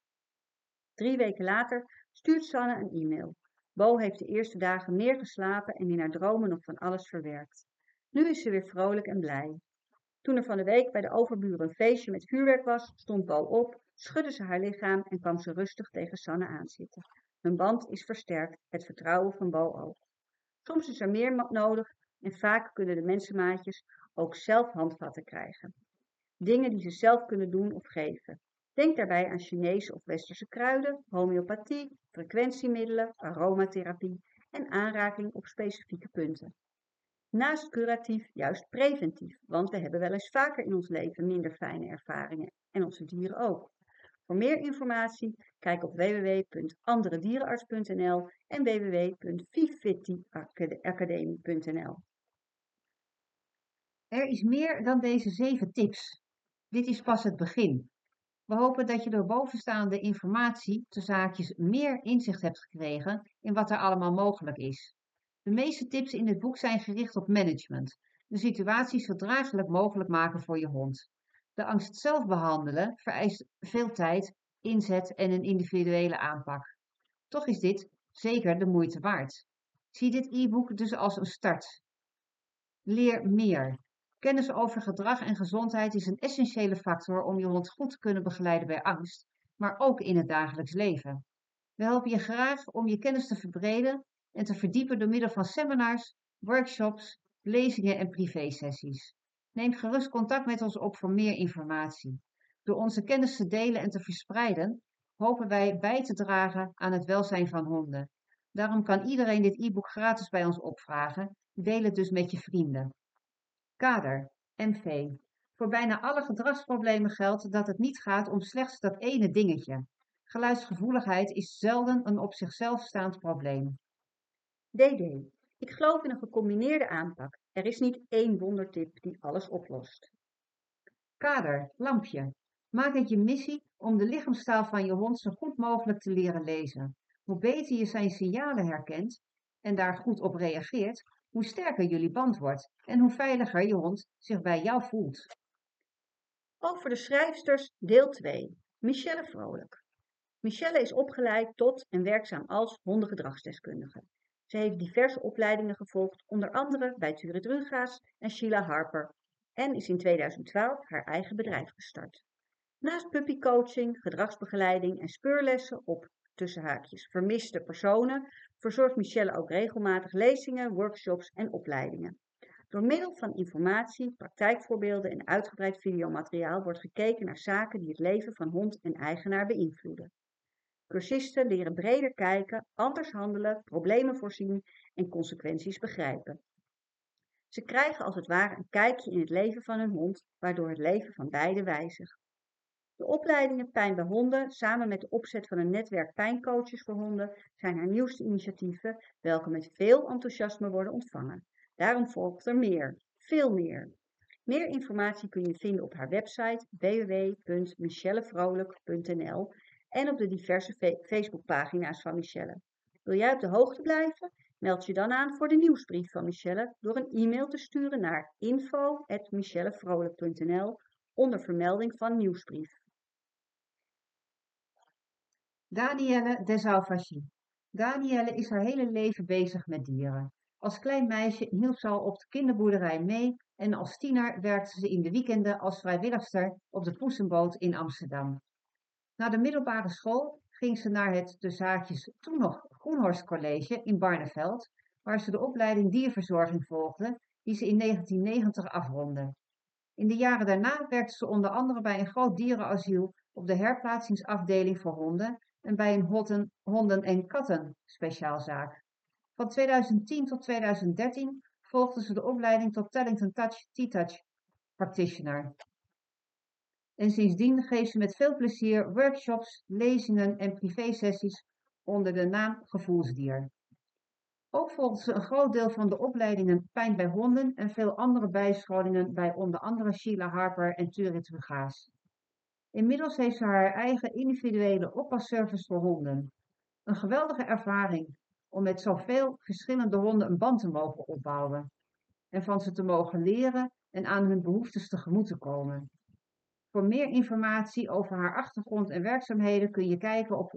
3 weken later stuurt Sanne een e-mail. Bo heeft de eerste dagen meer geslapen en in haar dromen nog van alles verwerkt. Nu is ze weer vrolijk en blij. Toen er van de week bij de overburen een feestje met vuurwerk was, stond Bo op, schudde ze haar lichaam en kwam ze rustig tegen Sanne aanzitten. Hun band is versterkt, het vertrouwen van Bo ook. Soms is er meer nodig en vaak kunnen de mensenmaatjes ook zelf handvatten krijgen. Dingen die ze zelf kunnen doen of geven. Denk daarbij aan Chinese of Westerse kruiden, homeopathie, frequentiemiddelen, aromatherapie en aanraking op specifieke punten. Naast curatief, juist preventief, want we hebben wel eens vaker in ons leven minder fijne ervaringen en onze dieren ook. Voor meer informatie kijk op www.anderedierenarts.nl en www.vivitiacademie.nl. Er is meer dan deze 7 tips. Dit is pas het begin. We hopen dat je door bovenstaande informatie tussen haakjes meer inzicht hebt gekregen in wat er allemaal mogelijk is. De meeste tips in dit boek zijn gericht op management. De situatie zo draaglijk mogelijk maken voor je hond. De angst zelf behandelen vereist veel tijd, inzet en een individuele aanpak. Toch is dit zeker de moeite waard. Zie dit e-book dus als een start. Leer meer. Kennis over gedrag en gezondheid is een essentiële factor om je hond goed te kunnen begeleiden bij angst, maar ook in het dagelijks leven. We helpen je graag om je kennis te verbreden en te verdiepen door middel van seminars, workshops, lezingen en privésessies. Neem gerust contact met ons op voor meer informatie. Door onze kennis te delen en te verspreiden, hopen wij bij te dragen aan het welzijn van honden. Daarom kan iedereen dit e-book gratis bij ons opvragen. Deel het dus met je vrienden. Kader, MV. Voor bijna alle gedragsproblemen geldt dat het niet gaat om slechts dat ene dingetje. Geluidsgevoeligheid is zelden een op zichzelf staand probleem. DD. Ik geloof in een gecombineerde aanpak. Er is niet één wondertip die alles oplost. Kader, lampje. Maak het je missie om de lichaamstaal van je hond zo goed mogelijk te leren lezen. Hoe beter je zijn signalen herkent en daar goed op reageert, hoe sterker jullie band wordt en hoe veiliger je hond zich bij jou voelt. Over de schrijfsters, deel 2. Michelle Vrolijk. Michelle is opgeleid tot en werkzaam als hondengedragsdeskundige. Ze heeft diverse opleidingen gevolgd, onder andere bij Turit Rugaas en Sheila Harper, en is in 2012 haar eigen bedrijf gestart. Naast puppycoaching, gedragsbegeleiding en speurlessen op tussen haakjes vermiste personen, verzorgt Michelle ook regelmatig lezingen, workshops en opleidingen. Door middel van informatie, praktijkvoorbeelden en uitgebreid videomateriaal wordt gekeken naar zaken die het leven van hond en eigenaar beïnvloeden. Cursisten leren breder kijken, anders handelen, problemen voorzien en consequenties begrijpen. Ze krijgen als het ware een kijkje in het leven van hun hond, waardoor het leven van beide wijzigt. De opleidingen Pijn bij Honden, samen met de opzet van een netwerk pijncoaches voor honden, zijn haar nieuwste initiatieven, welke met veel enthousiasme worden ontvangen. Daarom volgt er meer, veel meer. Meer informatie kun je vinden op haar website www.michellevrolijk.nl en op de diverse Facebookpagina's van Michelle. Wil jij op de hoogte blijven? Meld je dan aan voor de nieuwsbrief van Michelle door een e-mail te sturen naar info@michellevrolijk.nl onder vermelding van nieuwsbrief. Danielle Desalvaci. Danielle is haar hele leven bezig met dieren. Als klein meisje hielp ze al op de kinderboerderij mee en als tiener werkte ze in de weekenden als vrijwilligster op de Poesenboot in Amsterdam. Na de middelbare school ging ze naar het tussen haakjes toen nog Groenhorst College in Barneveld, waar ze de opleiding dierverzorging volgde, die ze in 1990 afrondde. In de jaren daarna werkte ze onder andere bij een groot dierenasiel op de herplaatsingsafdeling voor honden en bij een honden- en katten speciaalzaak. Van 2010 tot 2013 volgde ze de opleiding tot Tellington T-Touch Practitioner. En sindsdien geeft ze met veel plezier workshops, lezingen en privésessies onder de naam Gevoelsdier. Ook volgt ze een groot deel van de opleidingen Pijn bij Honden en veel andere bijscholingen bij onder andere Sheila Harper en Turit Rugaas. Inmiddels heeft ze haar eigen individuele oppasservice voor honden. Een geweldige ervaring om met zoveel verschillende honden een band te mogen opbouwen en van ze te mogen leren en aan hun behoeftes tegemoet te komen. Voor meer informatie over haar achtergrond en werkzaamheden kun je kijken op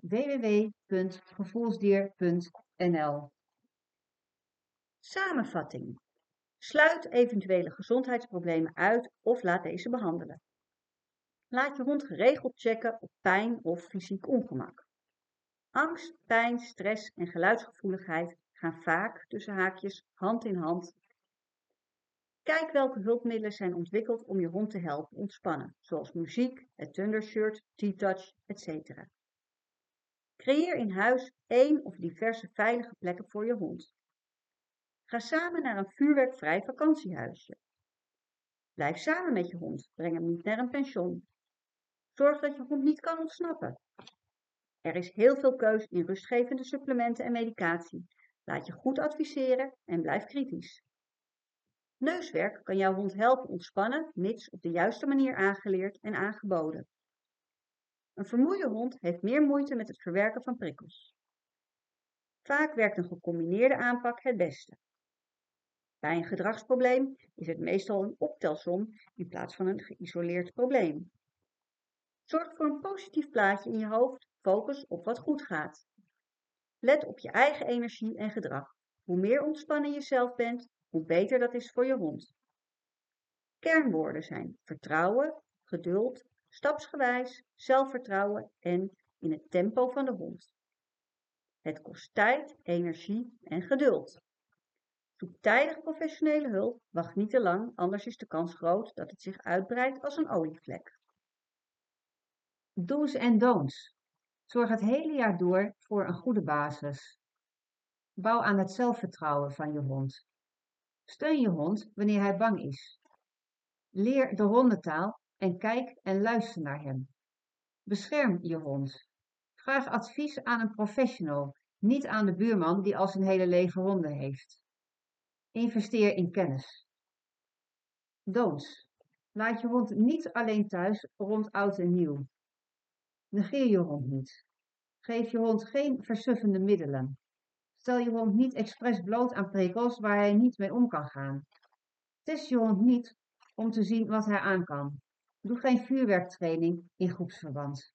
www.gevoelsdier.nl. Samenvatting. Sluit eventuele gezondheidsproblemen uit of laat deze behandelen. Laat je hond geregeld checken op pijn of fysiek ongemak. Angst, pijn, stress en geluidsgevoeligheid gaan vaak tussen haakjes hand in hand. Kijk welke hulpmiddelen zijn ontwikkeld om je hond te helpen ontspannen, zoals muziek, het Thundershirt, T-Touch, etc. Creëer in huis één of diverse veilige plekken voor je hond. Ga samen naar een vuurwerkvrij vakantiehuisje. Blijf samen met je hond, breng hem niet naar een pension. Zorg dat je hond niet kan ontsnappen. Er is heel veel keus in rustgevende supplementen en medicatie. Laat je goed adviseren en blijf kritisch. Neuswerk kan jouw hond helpen ontspannen, mits op de juiste manier aangeleerd en aangeboden. Een vermoeide hond heeft meer moeite met het verwerken van prikkels. Vaak werkt een gecombineerde aanpak het beste. Bij een gedragsprobleem is het meestal een optelsom in plaats van een geïsoleerd probleem. Zorg voor een positief plaatje in je hoofd, focus op wat goed gaat. Let op je eigen energie en gedrag. Hoe meer ontspannen je zelf bent, hoe beter dat is voor je hond. Kernwoorden zijn vertrouwen, geduld, stapsgewijs, zelfvertrouwen en in het tempo van de hond. Het kost tijd, energie en geduld. Zoek tijdig professionele hulp, wacht niet te lang, anders is de kans groot dat het zich uitbreidt als een olievlek. Do's en don'ts. Zorg het hele jaar door voor een goede basis. Bouw aan het zelfvertrouwen van je hond. Steun je hond wanneer hij bang is. Leer de hondentaal en kijk en luister naar hem. Bescherm je hond. Vraag advies aan een professional Niet aan de buurman die al zijn hele leven honden heeft. Investeer in kennis. Don'ts. Laat je hond niet alleen thuis rond oud en nieuw. Negeer je hond niet. Geef je hond geen versuffende middelen. Stel je hond niet expres bloot aan prikkels waar hij niet mee om kan gaan. Test je hond niet om te zien wat hij aan kan. Doe geen vuurwerktraining in groepsverband.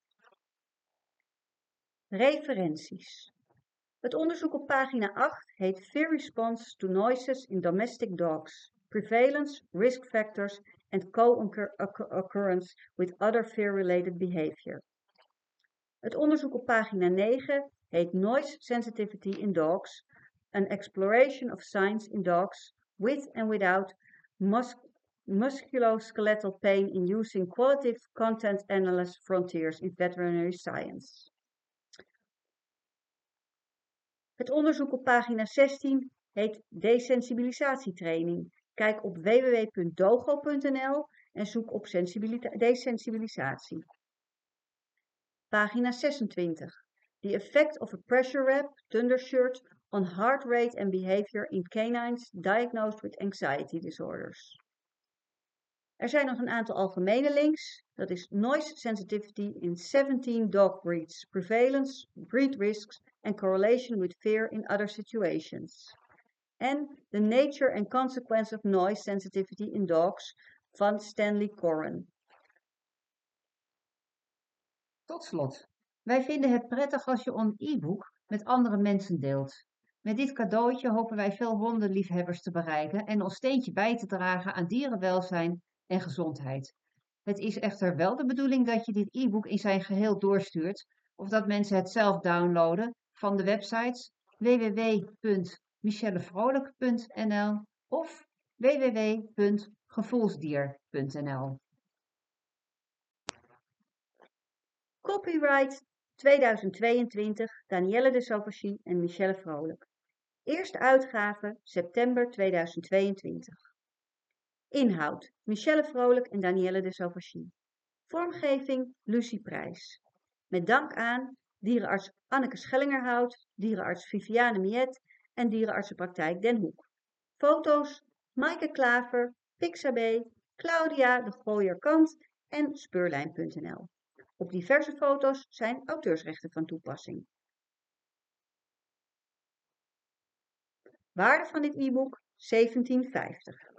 Referenties. Het onderzoek op pagina 8 heet Fear Response to Noises in Domestic Dogs. Prevalence, Risk Factors and Co-occurrence with Other Fear-Related Behavior. Het onderzoek op pagina 9 heet Noise Sensitivity in Dogs, An Exploration of Signs in Dogs with and without musculoskeletal pain in using Qualitative Content Analysis Frontiers in Veterinary Science. Het onderzoek op pagina 16 heet Desensibilisatietraining. Kijk op www.dogo.nl en zoek op desensibilisatie. Pagina 26. The effect of a pressure wrap, thundershirt, on heart rate and behavior in canines diagnosed with anxiety disorders. Er zijn nog een aantal algemene links. Dat is Noise Sensitivity in 17 Dog Breeds, Prevalence, Breed Risks and Correlation with Fear in Other Situations. En The Nature and Consequence of Noise Sensitivity in Dogs van Stanley Coren. Tot slot, wij vinden het prettig als je een e-book met andere mensen deelt. Met dit cadeautje hopen wij veel hondenliefhebbers te bereiken en ons steentje bij te dragen aan dierenwelzijn en gezondheid. Het is echter wel de bedoeling dat je dit e-book in zijn geheel doorstuurt of dat mensen het zelf downloaden van de websites www.michellevrolijk.nl of www.gevoelsdier.nl. Copyright 2022 Danielle de Sauvagny en Michelle Vrolijk. Eerste uitgave september 2022. Inhoud Michelle Vrolijk en Danielle de Sauvagny. Vormgeving Lucie Prijs. Met dank aan dierenarts Anneke Schellingerhout, dierenarts Viviane Miet en dierenartsenpraktijk Den Hoek. Foto's Maaike Klaver, Pixabay, Claudia de Gooier-Kant en Speurlijn.nl. Op diverse foto's zijn auteursrechten van toepassing. Waarde van dit e-book €17,50.